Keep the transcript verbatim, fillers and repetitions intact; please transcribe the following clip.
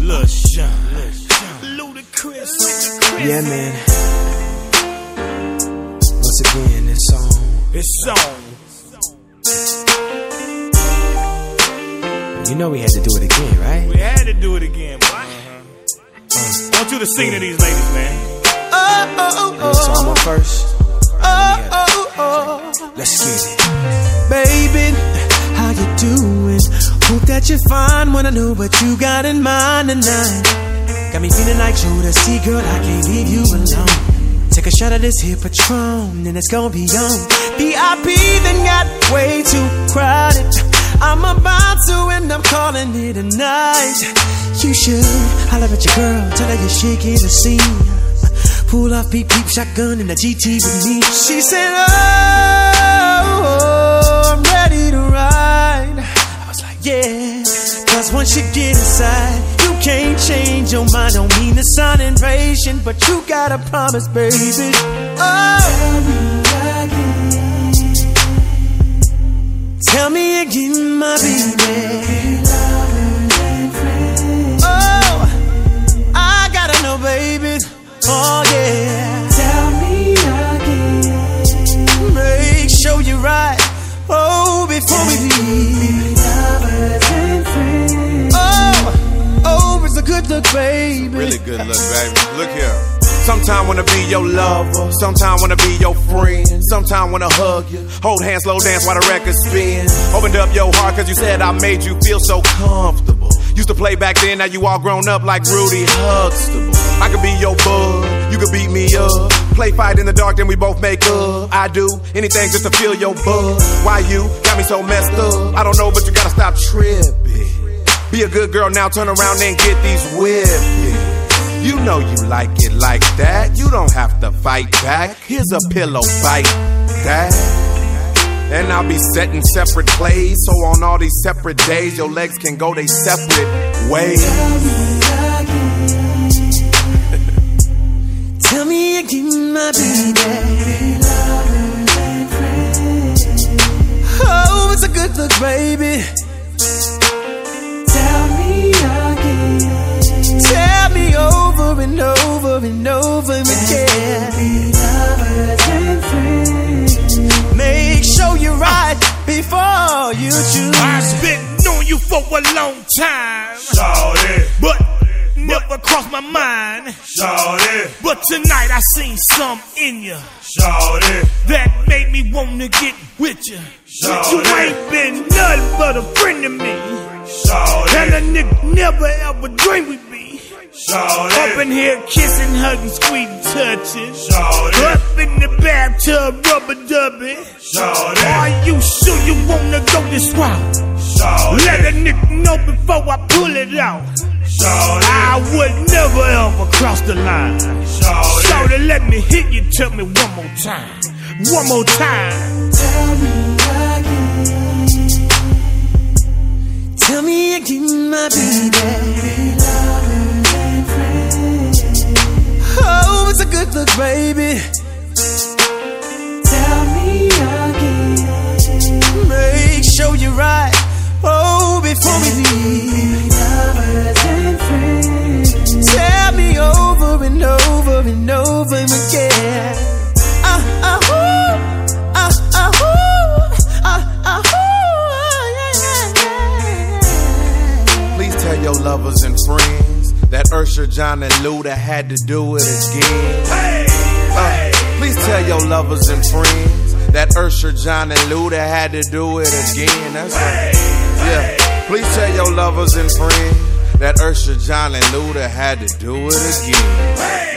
Lil Sean, Ludacris. Yeah, man. Once again, this song. This song. You know we had to do it again, right? We had to do it again, boy. Uh-huh. Uh, I want you to sing to these ladies, man. Oh, oh, oh. So I'm on first. Oh, oh, oh. Let's get it. Baby, how you doing? Hope that you're fine. Wanna know what you got in mind tonight. Got me feeling like Jodeci, girl, I can't leave you alone. Take a shot of this here Patron, and it's gonna be on. V I P then got way too crowded. I'm about to and I'm calling it a night. You should holler at your girl, tell her you're shaking the scene. Pull off peep peep shotgun in the G T with me. She said, oh, I'm ready to ride. I was like, yeah. Cause once you get inside, you can't change your mind. Don't mean to sound impatient, but you gotta promise, baby. Oh, tell me again, my baby. Oh, I gotta know, baby. Oh yeah. Tell me again. Make sure you're right. Oh, before we leave. Oh, oh, it's a good look, baby. Really good look, baby. Look here. Sometime wanna be your lover, sometime wanna be your friend, sometime wanna hug you, hold hands, slow dance while the record spin. Opened up your heart cause you said I made you feel so comfortable. Used to play back then, now you all grown up like Rudy Huxtable. I could be your bud, you could beat me up. Play fight in the dark, then we both make up. I do anything just to feel your buzz. Why you got me so messed up? I don't know, but you gotta stop tripping. Be a good girl now, turn around and get these whipping. You know you like it like that. You don't have to fight back. Here's a pillow fight that. And I'll be setting separate plays, so on all these separate days, your legs can go they separate ways. Tell me again, my baby. Oh, it's a good look, baby. Tell me again. Tell me over and over and over again. Make sure you're right before you choose. I've been on you for a long time, Shawty, but never crossed my mind. Shawty, But tonight I seen something in you Shawty, that made me wanna get with you. Shawty. You ain't been nothing but a friend to me, Shawty, and a nigga never ever dreamed we'd be Shawty, up in here kissing, hugging, squeezing, touching. Shawty, Up in the bathtub, rubber dubbing. Shawty, Are you sure you wanna go this route? Shawty, Let a nigga know before I pull it out. Shawty, I would never ever cross the line. Shawty, Shawty, let me hit you, tell me one more time. One more time. Tell me again. Tell me again, my baby. Oh, it's a good look, baby. Tell me again. Make sure you're right. Oh, before we leave. Tell me over and over and over again. Ah, ah, ooh. Ah, ah, ooh. Ah, ah, ooh. Please tell your lovers and friends that Usher, John, and Luda had to do it again. hey, hey, Uh, please tell your lovers and friends that Usher, John, and Luda had to do it again. That's right. Yeah. Please tell your lovers and friends that Usher, John, and Luda had to do it again. hey.